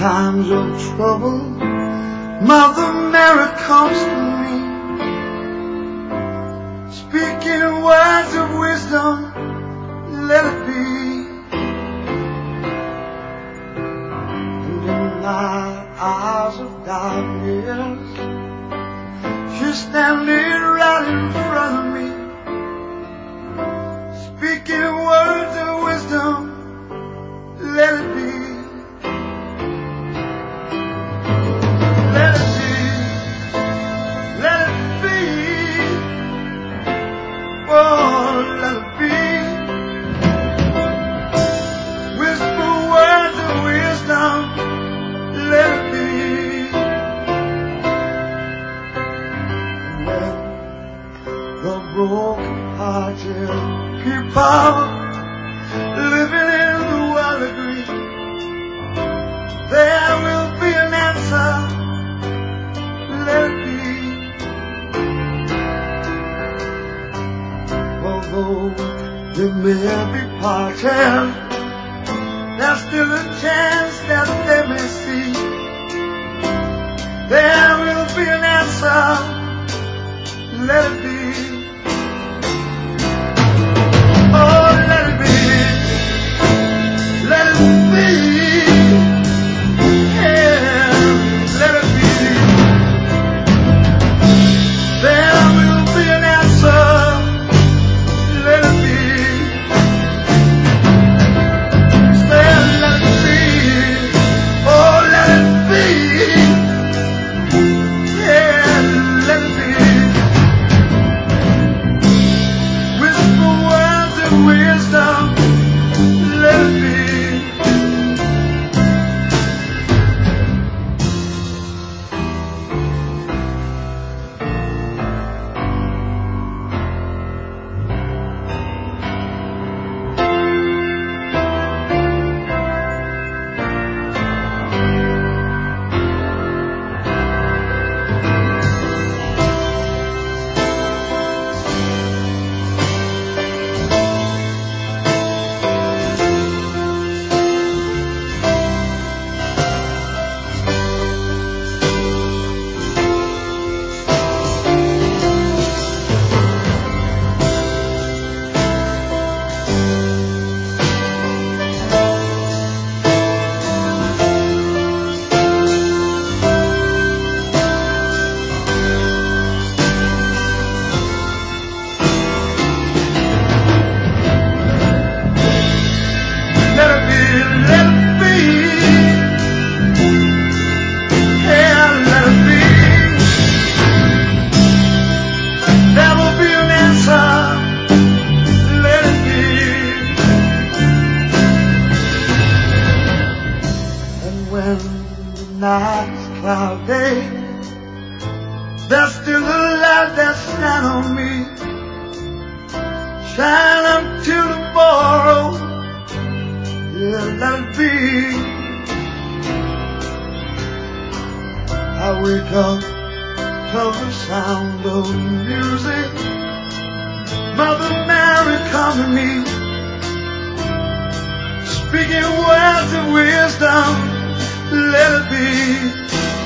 times of trouble, Mother Mary comes to me, speaking words of wisdom, let it be. And in my hours of darkness, she's standing right in front of me, speaking words of wisdom, let it be. Let it be. Let it be. Oh, let it be. Whisper words of wisdom, let it be. Let the broken hearted people living in the world agree, there will be an answer, let it be. Although they may be parted, there's still a chance that they may see, there will be an answer, let it be. Oh, let it be. Let it be. Yeah, let it be. There will be an answer. Let it be. Say, let it be. Oh, let it be. Yeah, let it be. Whisper words of wisdom, let it be. Night's cloudy, there's still a light that shines on me, shine until tomorrow, yeah, let it be. I wake up to the sound of music, Mother Mary come to me, speaking words of wisdom, let it be.